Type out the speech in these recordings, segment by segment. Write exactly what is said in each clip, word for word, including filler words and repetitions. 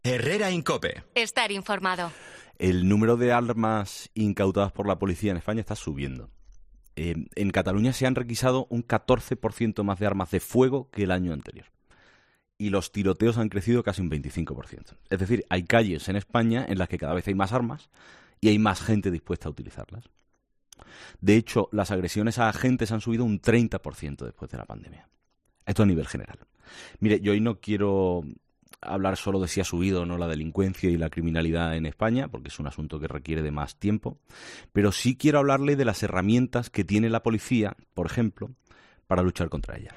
Herrera Incope. Estar informado. El número de armas incautadas por la policía en España está subiendo. Eh, en Cataluña se han requisado un catorce por ciento más de armas de fuego que el año anterior. Y los tiroteos han crecido casi un veinticinco por ciento. Es decir, hay calles en España en las que cada vez hay más armas y hay más gente dispuesta a utilizarlas. De hecho, las agresiones a agentes han subido un treinta por ciento después de la pandemia. Esto a nivel general. Mire, yo hoy no quiero hablar solo de si ha subido o no la delincuencia y la criminalidad en España, porque es un asunto que requiere de más tiempo, pero sí quiero hablarle de las herramientas que tiene la policía, por ejemplo, para luchar contra ella.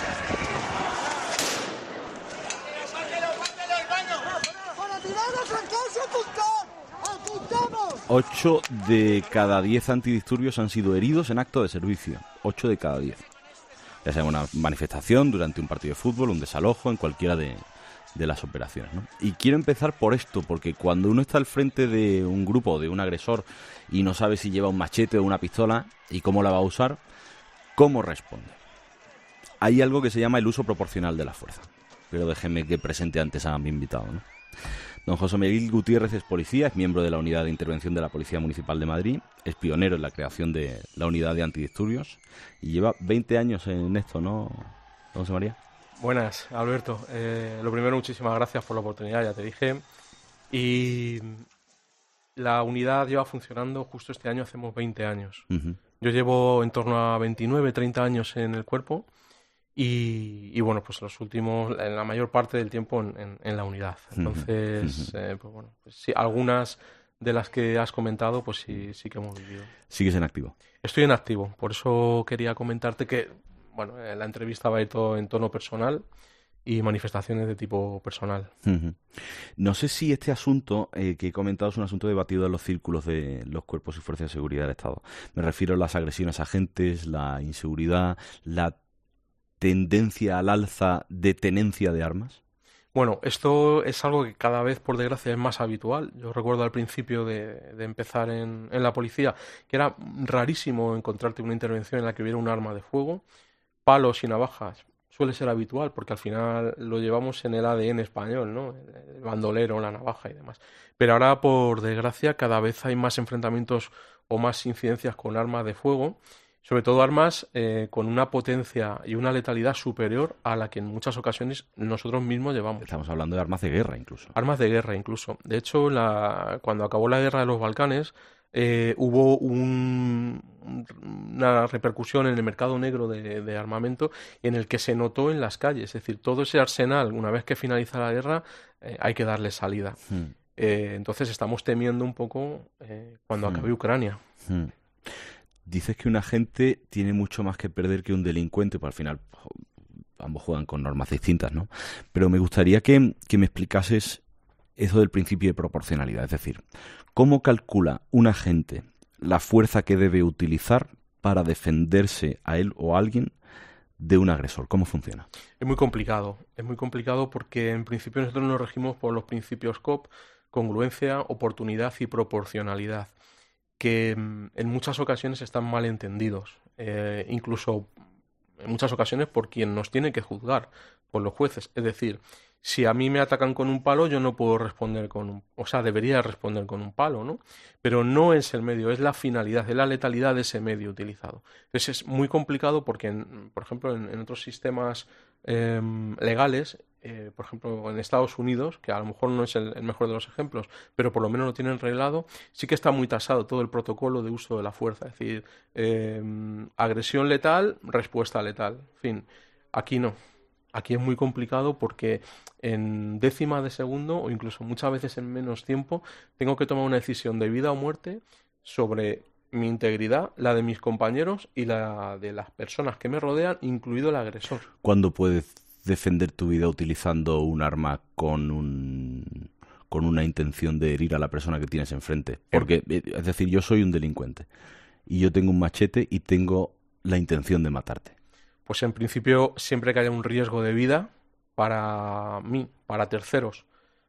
Ocho de cada diez antidisturbios han sido heridos en acto de servicio. Ocho de cada diez. Ya sea una manifestación, durante un partido de fútbol, un desalojo, en cualquiera de, de las operaciones, ¿no? Y quiero empezar por esto, porque cuando uno está al frente de un grupo, de un agresor, y no sabe si lleva un machete o una pistola y cómo la va a usar, ¿cómo responde? Hay algo que se llama el uso proporcional de la fuerza. Pero déjenme que presente antes a mi invitado, ¿no? Don José Miguel Gutiérrez es policía, es miembro de la Unidad de Intervención de la Policía Municipal de Madrid, es pionero en la creación de la Unidad de Antidisturbios y lleva veinte años en esto, ¿no, don José María? Buenas, Alberto. Eh, lo primero, muchísimas gracias por la oportunidad, ya te dije. Y la unidad lleva funcionando, justo este año hacemos veinte años. Uh-huh. Yo llevo en torno a veintinueve, treinta años en el cuerpo. Y, y bueno, pues los últimos, en la mayor parte del tiempo en, en, en la unidad. Entonces, uh-huh. eh, pues bueno, pues sí, algunas de las que has comentado, pues sí, sí que hemos vivido. ¿Sigues en activo? Estoy en activo, por eso quería comentarte que, bueno, la entrevista va a ir todo en tono personal y manifestaciones de tipo personal. Uh-huh. No sé si este asunto eh, que he comentado es un asunto debatido en los círculos de los cuerpos y fuerzas de seguridad del Estado. Me refiero a las agresiones a agentes, la inseguridad, la tendencia al alza de tenencia de armas. Bueno, esto es algo que cada vez, por desgracia, es más habitual. Yo recuerdo al principio de, de empezar en, en la policía que era rarísimo encontrarte una intervención en la que hubiera un arma de fuego. Palos y navajas suele ser habitual porque al final lo llevamos en el A D N español, ¿no? El bandolero, la navaja y demás. Pero ahora, por desgracia, cada vez hay más enfrentamientos o más incidencias con armas de fuego. Sobre todo armas eh, con una potencia y una letalidad superior a la que en muchas ocasiones nosotros mismos llevamos. Estamos hablando de armas de guerra incluso. Armas de guerra incluso. De hecho, la, cuando acabó la guerra de los Balcanes, eh, hubo un, una repercusión en el mercado negro de, de armamento en el que se notó en las calles. Es decir, todo ese arsenal, una vez que finaliza la guerra, eh, hay que darle salida. Hmm. Eh, entonces estamos temiendo un poco eh, cuando hmm. acabe Ucrania. Hmm. Dices que un agente tiene mucho más que perder que un delincuente, pues al final ambos juegan con normas distintas, ¿no? Pero me gustaría que, que me explicases eso del principio de proporcionalidad, es decir, ¿cómo calcula un agente la fuerza que debe utilizar para defenderse a él o a alguien de un agresor? ¿Cómo funciona? Es muy complicado, es muy complicado porque en principio nosotros nos regimos por los principios C O P, congruencia, oportunidad y proporcionalidad, que en muchas ocasiones están mal entendidos, eh, incluso en muchas ocasiones por quien nos tiene que juzgar, por los jueces. Es decir, si a mí me atacan con un palo, yo no puedo responder con un... O sea, debería responder con un palo, ¿no? Pero no es el medio, es la finalidad, es la letalidad de ese medio utilizado. Entonces es muy complicado porque, en, por ejemplo, en, en otros sistemas eh, legales, eh, por ejemplo, en Estados Unidos, que a lo mejor no es el, el mejor de los ejemplos, pero por lo menos lo tienen reglado, sí que está muy tasado todo el protocolo de uso de la fuerza. Es decir, eh, agresión letal, respuesta letal. En fin, aquí no. Aquí es muy complicado porque en décima de segundo o incluso muchas veces en menos tiempo tengo que tomar una decisión de vida o muerte sobre mi integridad, la de mis compañeros y la de las personas que me rodean, incluido el agresor. ¿Cuándo puedes defender tu vida utilizando un arma con un con una intención de herir a la persona que tienes enfrente? Porque, es decir, yo soy un delincuente y yo tengo un machete y tengo la intención de matarte. Pues en principio, siempre que haya un riesgo de vida para mí, para terceros,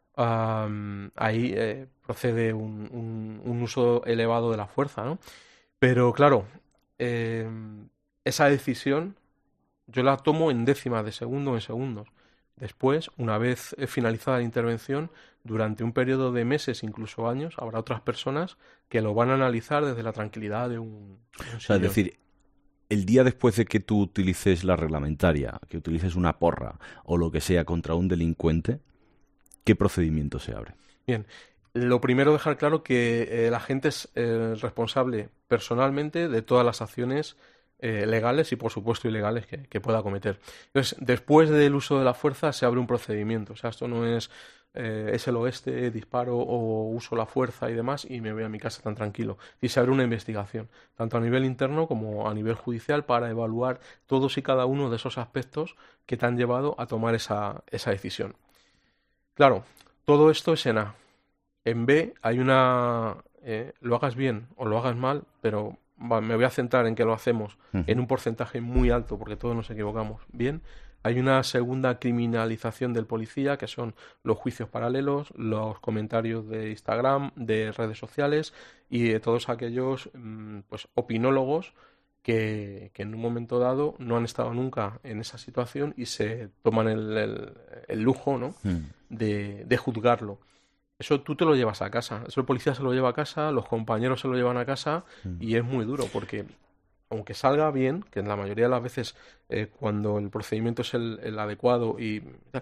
um, ahí eh, procede un, un, un uso elevado de la fuerza, ¿no? Pero claro, eh, esa decisión yo la tomo en décimas de segundo o en segundos. Después, una vez finalizada la intervención, durante un periodo de meses, incluso años, habrá otras personas que lo van a analizar desde la tranquilidad de un, de un O sea, es decir, el día después de que tú utilices la reglamentaria, que utilices una porra o lo que sea contra un delincuente, ¿qué procedimiento se abre? Bien, lo primero dejar claro que eh, la gente es eh, responsable personalmente de todas las acciones eh, legales y por supuesto ilegales que, que pueda cometer. Entonces, después del uso de la fuerza se abre un procedimiento. O sea, esto no es eh, es el oeste, disparo o uso la fuerza y demás y me voy a mi casa tan tranquilo. Y se abre una investigación, tanto a nivel interno como a nivel judicial, para evaluar todos y cada uno de esos aspectos que te han llevado a tomar esa, esa decisión. Claro, todo esto es en A. En B hay una... Eh, lo hagas bien o lo hagas mal, pero va, me voy a centrar en que lo hacemos uh-huh. en un porcentaje muy alto, porque todos nos equivocamos bien. Hay una segunda criminalización del policía, que son los juicios paralelos, los comentarios de Instagram, de redes sociales y de todos aquellos pues opinólogos que, que en un momento dado no han estado nunca en esa situación y se toman el, el, el lujo, ¿no? uh-huh. de, de juzgarlo. Eso tú te lo llevas a casa, eso el policía se lo lleva a casa, los compañeros se lo llevan a casa uh-huh. y es muy duro porque... aunque salga bien, que en la mayoría de las veces eh, cuando el procedimiento es el, el adecuado y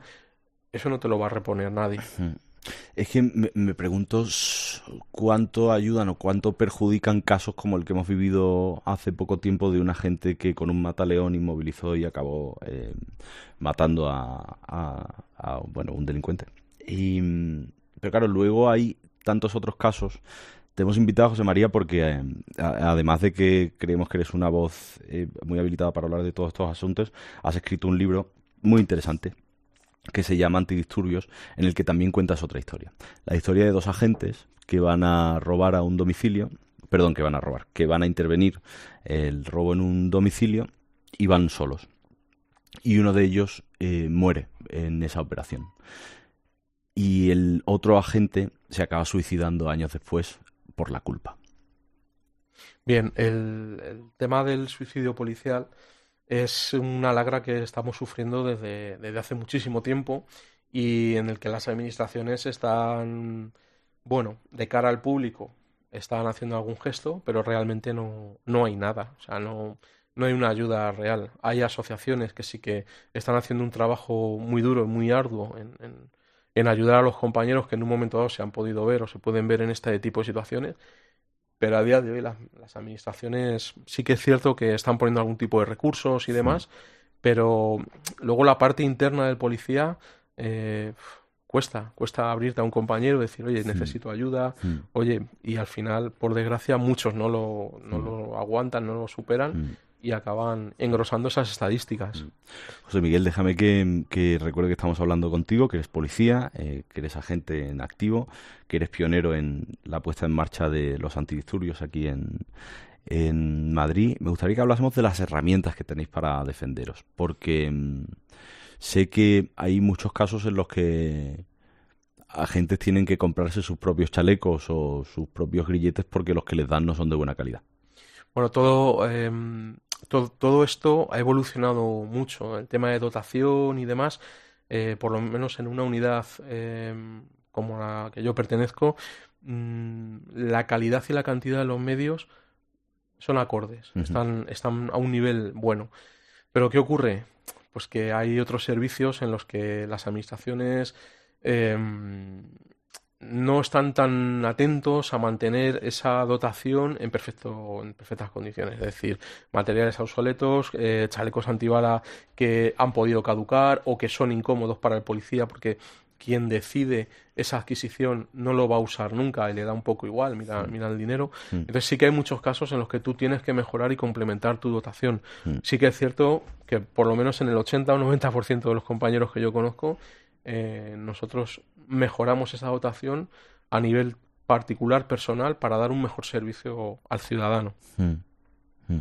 eso no te lo va a reponer nadie. Es que me, me pregunto cuánto ayudan o cuánto perjudican casos como el que hemos vivido hace poco tiempo de una gente que con un mataleón inmovilizó y acabó eh, matando a, a, a bueno, un delincuente. Y, pero claro, luego hay tantos otros casos. Te hemos invitado, José María, porque eh, además de que creemos que eres una voz eh, muy habilitada para hablar de todos estos asuntos, has escrito un libro muy interesante que se llama Antidisturbios, en el que también cuentas otra historia. La historia de dos agentes que van a robar a un domicilio, perdón, que van a robar, que van a intervenir el robo en un domicilio y van solos. Y uno de ellos eh, muere en esa operación. Y el otro agente se acaba suicidando años después por la culpa. Bien, el, el tema del suicidio policial es una lagra que estamos sufriendo desde, desde hace muchísimo tiempo y en el que las administraciones están, bueno, de cara al público, están haciendo algún gesto, pero realmente no, no hay nada, o sea, no, no hay una ayuda real. Hay asociaciones que sí que están haciendo un trabajo muy duro y muy arduo en, en, en ayudar a los compañeros que en un momento dado se han podido ver o se pueden ver en este tipo de situaciones. Pero a día de hoy las, las administraciones sí que es cierto que están poniendo algún tipo de recursos y demás, pero luego la parte interna del policía eh, cuesta, cuesta abrirte a un compañero y decir, oye, necesito ayuda, oye, y al final, por desgracia, muchos no lo, no lo aguantan, no lo superan y acaban engrosando esas estadísticas. José Miguel, déjame que, que recuerde que estamos hablando contigo, que eres policía, eh, que eres agente en activo, que eres pionero en la puesta en marcha de los antidisturbios aquí en, en Madrid. Me gustaría que hablásemos de las herramientas que tenéis para defenderos, porque mmm, sé que hay muchos casos en los que agentes tienen que comprarse sus propios chalecos o sus propios grilletes porque los que les dan no son de buena calidad. Bueno, todo, eh, todo, todo esto ha evolucionado mucho. El tema de dotación y demás, eh, por lo menos en una unidad eh, como la que yo pertenezco, mmm, la calidad y la cantidad de los medios son acordes, uh-huh. están, están a un nivel bueno. Pero ¿qué ocurre? Pues que hay otros servicios en los que las administraciones eh, no están tan atentos a mantener esa dotación en, perfecto, en perfectas condiciones. Es decir, materiales obsoletos, eh, chalecos antibala que han podido caducar o que son incómodos para el policía porque quien decide esa adquisición no lo va a usar nunca y le da un poco igual, mira, mira el dinero. Mm. Entonces sí que hay muchos casos en los que tú tienes que mejorar y complementar tu dotación. Mm. Sí que es cierto que por lo menos en el ochenta o noventa por ciento de los compañeros que yo conozco, eh, nosotros mejoramos esa dotación a nivel particular, personal, para dar un mejor servicio al ciudadano. Mm. Mm.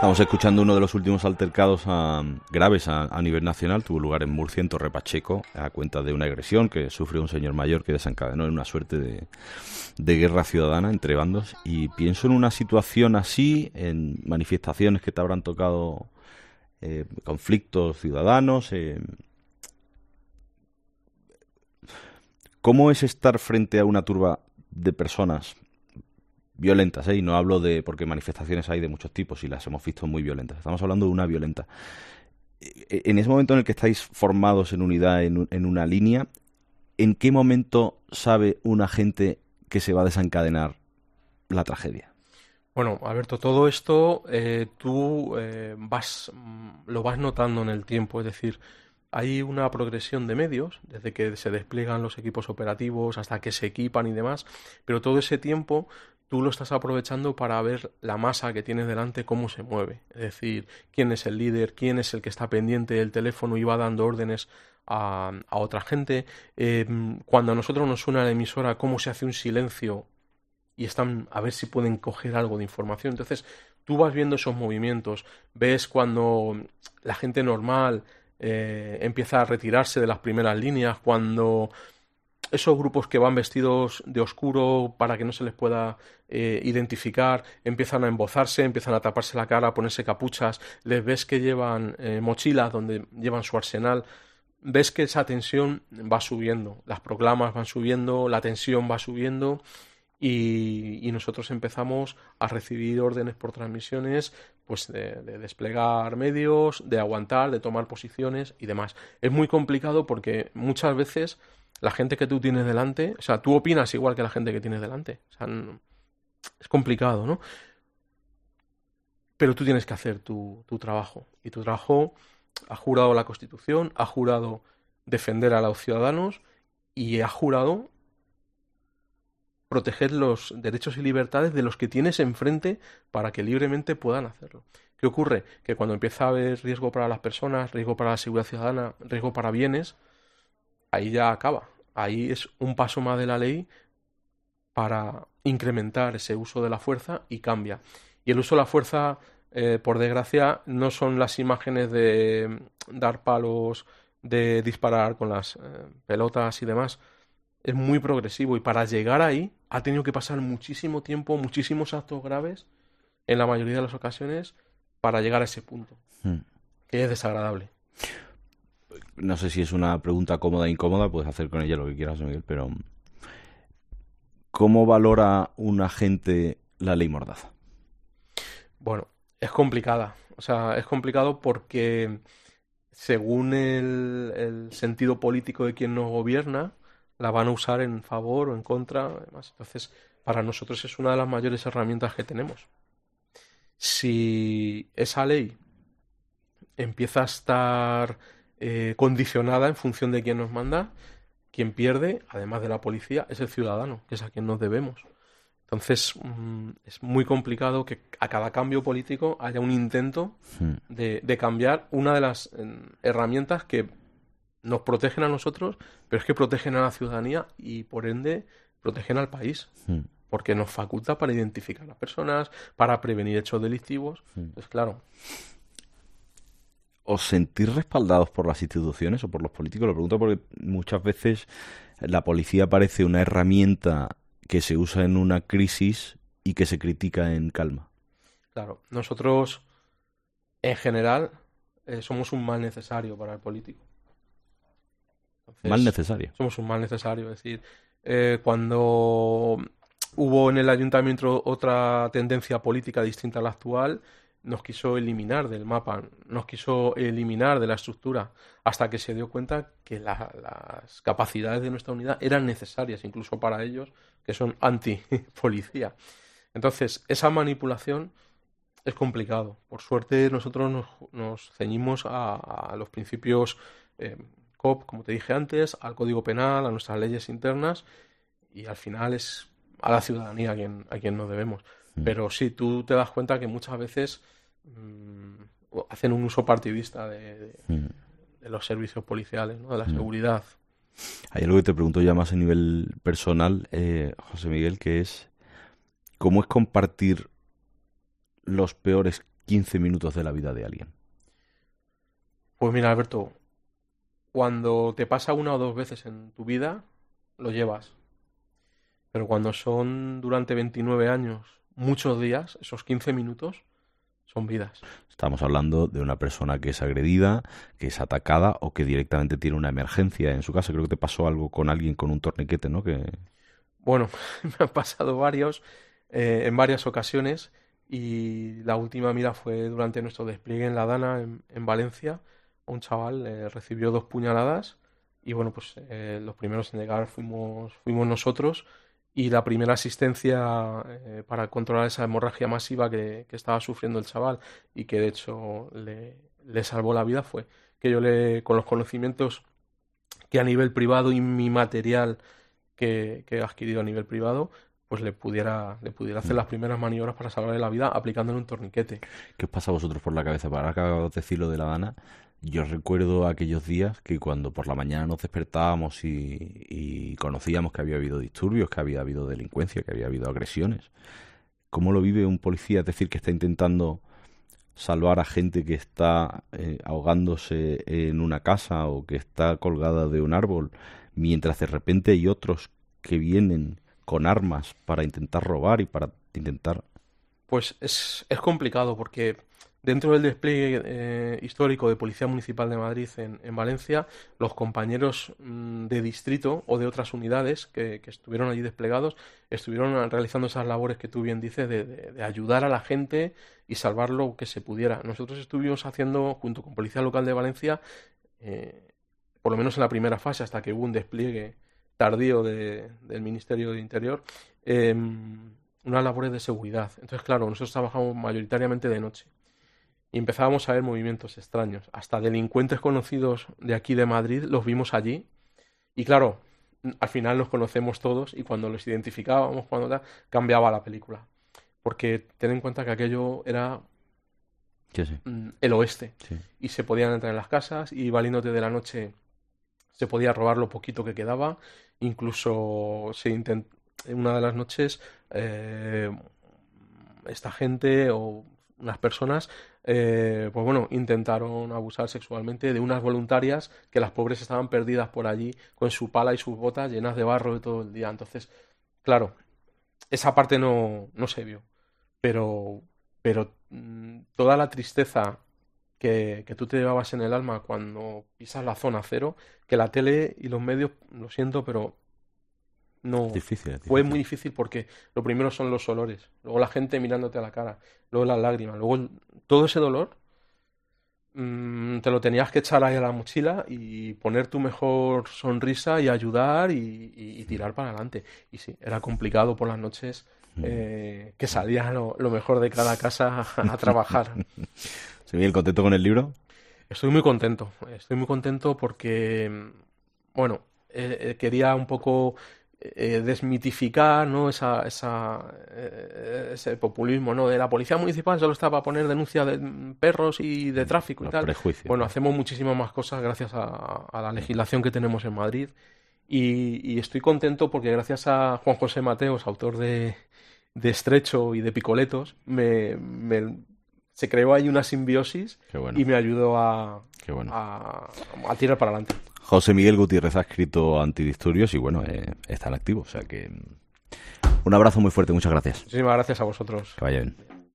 Estamos escuchando uno de los últimos altercados a, graves a, a nivel nacional. Tuvo lugar en Murcia, en Torre Pacheco, a cuenta de una agresión que sufrió un señor mayor que desencadenó en una suerte de, de guerra ciudadana entre bandos. Y pienso en una situación así, en manifestaciones que te habrán tocado, eh, conflictos ciudadanos. Eh, ¿Cómo es estar frente a una turba de personas violentas, ¿eh? Y no hablo de, porque manifestaciones hay de muchos tipos y las hemos visto muy violentas, estamos hablando de una violenta. En ese momento en el que estáis formados en unidad, en, en una línea, ¿en qué momento sabe un agente que se va a desencadenar la tragedia? Bueno, Alberto, todo esto eh, tú eh, vas, lo vas notando en el tiempo, es decir, hay una progresión de medios, desde que se despliegan los equipos operativos hasta que se equipan y demás, pero todo ese tiempo tú lo estás aprovechando para ver la masa que tienes delante, cómo se mueve. Es decir, quién es el líder, quién es el que está pendiente del teléfono y va dando órdenes a, a otra gente. Eh, cuando a nosotros nos suena la emisora, cómo se hace un silencio y están a ver si pueden coger algo de información. Entonces, tú vas viendo esos movimientos, ves cuando la gente normal eh, empieza a retirarse de las primeras líneas, cuando esos grupos que van vestidos de oscuro para que no se les pueda eh, identificar, empiezan a embozarse, empiezan a taparse la cara, a ponerse capuchas, les ves que llevan eh, mochilas donde llevan su arsenal, ves que esa tensión va subiendo, las proclamas van subiendo, la tensión va subiendo y, y nosotros empezamos a recibir órdenes por transmisiones pues de, de desplegar medios, de aguantar, de tomar posiciones y demás. Es muy complicado porque muchas veces la gente que tú tienes delante, o sea, tú opinas igual que la gente que tienes delante. O sea, no, es complicado, ¿no? Pero tú tienes que hacer tu, tu trabajo. Y tu trabajo ha jurado la Constitución, ha jurado defender a los ciudadanos y ha jurado proteger los derechos y libertades de los que tienes enfrente para que libremente puedan hacerlo. ¿Qué ocurre? Que cuando empieza a haber riesgo para las personas, riesgo para la seguridad ciudadana, riesgo para bienes, ahí ya acaba. Ahí es un paso más de la ley para incrementar ese uso de la fuerza y cambia. Y el uso de la fuerza, eh, por desgracia, no son las imágenes de dar palos, de disparar con las eh, pelotas y demás. Es muy progresivo y para llegar ahí ha tenido que pasar muchísimo tiempo, muchísimos actos graves, en la mayoría de las ocasiones, para llegar a ese punto, hmm. que es desagradable. No sé si es una pregunta cómoda o incómoda, puedes hacer con ella lo que quieras, Miguel, pero ¿cómo valora un agente la ley Mordaza? Bueno, es complicada. O sea, es complicado porque según el, el sentido político de quien nos gobierna, la van a usar en favor o en contra. Además. Entonces, para nosotros es una de las mayores herramientas que tenemos. Si esa ley empieza a estar eh, condicionada en función de quién nos manda, quien pierde, además de la policía, es el ciudadano, que es a quien nos debemos. Entonces, mmm, es muy complicado que a cada cambio político haya un intento sí. de, de cambiar una de las eh, herramientas que nos protegen a nosotros, pero es que protegen a la ciudadanía y, por ende, protegen al país. Sí. Porque nos faculta para identificar a las personas, para prevenir hechos delictivos. Sí. Pues claro. ¿Os sentís respaldados por las instituciones o por los políticos? Lo pregunto porque muchas veces la policía parece una herramienta que se usa en una crisis y que se critica en calma. Claro, nosotros en general eh, somos un mal necesario para el político. Entonces, mal necesario. Somos un mal necesario, es decir, eh, cuando hubo en el ayuntamiento otra tendencia política distinta a la actual, nos quiso eliminar del mapa, nos quiso eliminar de la estructura, hasta que se dio cuenta que la, las capacidades de nuestra unidad eran necesarias, incluso para ellos, que son anti-policía. Entonces, esa manipulación es complicado. Por suerte, nosotros nos, nos ceñimos a, a los principios eh, C O P, como te dije antes, al Código Penal, a nuestras leyes internas, y al final es a la ciudadanía a quien, a quien nos debemos. Pero sí, tú te das cuenta que muchas veces mmm, hacen un uso partidista de, de, mm. de los servicios policiales, ¿no? De la mm. seguridad. Hay algo que te pregunto ya más a nivel personal, eh, José Miguel, que es ¿cómo es compartir los peores quince minutos de la vida de alguien? Pues mira, Alberto, cuando te pasa una o dos veces en tu vida, lo llevas. Pero cuando son durante veintinueve años, muchos días, esos quince minutos son vidas. Estamos hablando de una persona que es agredida, que es atacada o que directamente tiene una emergencia en su casa. Creo que te pasó algo con alguien con un torniquete, ¿no? Que... Bueno, me han pasado varios, eh, en varias ocasiones, y la última, mira, fue durante nuestro despliegue en La Dana, en, en Valencia. Un chaval eh, recibió dos puñaladas y bueno, pues eh, los primeros en llegar fuimos, fuimos nosotros, y la primera asistencia eh, para controlar esa hemorragia masiva que, que estaba sufriendo el chaval y que de hecho le, le salvó la vida fue que yo le, con los conocimientos que a nivel privado y mi material que, que he adquirido a nivel privado, pues le pudiera, le pudiera hacer las primeras maniobras para salvarle la vida aplicándole un torniquete. ¿Qué os pasa a vosotros por la cabeza? Para acabar de decir lo de La Dana, yo recuerdo aquellos días que cuando por la mañana nos despertábamos y, y conocíamos que había habido disturbios, que había habido delincuencia, que había habido agresiones. ¿Cómo lo vive un policía? Es decir, que está intentando salvar a gente que está eh, ahogándose en una casa o que está colgada de un árbol, mientras de repente hay otros que vienen con armas para intentar robar y para intentar... Pues es, es complicado porque dentro del despliegue eh, histórico de Policía Municipal de Madrid en, en Valencia, los compañeros mmm, de distrito o de otras unidades que, que estuvieron allí desplegados estuvieron realizando esas labores que tú bien dices de, de, de ayudar a la gente y salvar lo que se pudiera. Nosotros estuvimos haciendo, junto con Policía Local de Valencia, eh, por lo menos en la primera fase, hasta que hubo un despliegue tardío de, del Ministerio de Interior, eh, unas labores de seguridad. Entonces, claro, nosotros trabajamos mayoritariamente de noche y empezábamos a ver movimientos extraños. Hasta delincuentes conocidos de aquí de Madrid los vimos allí y, claro, al final los conocemos todos y cuando los identificábamos, cuando tal, cambiaba la película. Porque ten en cuenta que aquello era sí, sí. el oeste, sí. Y se podían entrar en las casas y valiéndote de la noche se podía robar lo poquito que quedaba. Incluso se intent... en una de las noches eh, esta gente o unas personas eh, pues bueno, intentaron abusar sexualmente de unas voluntarias que las pobres estaban perdidas por allí con su pala y sus botas llenas de barro de todo el día. Entonces, claro, esa parte no, no se vio, pero, pero mmm, toda la tristeza Que, que tú te llevabas en el alma cuando pisas la zona cero, que la tele y los medios, lo siento, pero no, es difícil, es fue difícil. muy difícil porque lo primero son los olores, luego la gente mirándote a la cara, luego las lágrimas, luego el, todo ese dolor mmm, te lo tenías que echar ahí a la mochila y poner tu mejor sonrisa y ayudar y, y, y tirar para adelante. Y sí, era complicado por las noches eh, que salía lo, lo mejor de cada casa a, a trabajar. Miguel, ¿contento con el libro? Estoy muy contento, estoy muy contento porque, bueno, eh, quería un poco eh, desmitificar, ¿no? esa, esa, eh, ese populismo, ¿no? De la policía municipal solo está para poner denuncias de perros y de tráfico y Los tal. prejuicios. Bueno, hacemos muchísimas más cosas gracias a, a la legislación que tenemos en Madrid y, y estoy contento porque gracias a Juan José Mateos, autor de, de Estrecho y de Picoletos, me... me se creó ahí una simbiosis bueno. Y me ayudó a, Qué bueno. a, a tirar para adelante. José Miguel Gutiérrez ha escrito Antidisturbios y bueno, eh, está en activo. O sea que un abrazo muy fuerte, muchas gracias. Muchísimas gracias a vosotros. Que vaya bien.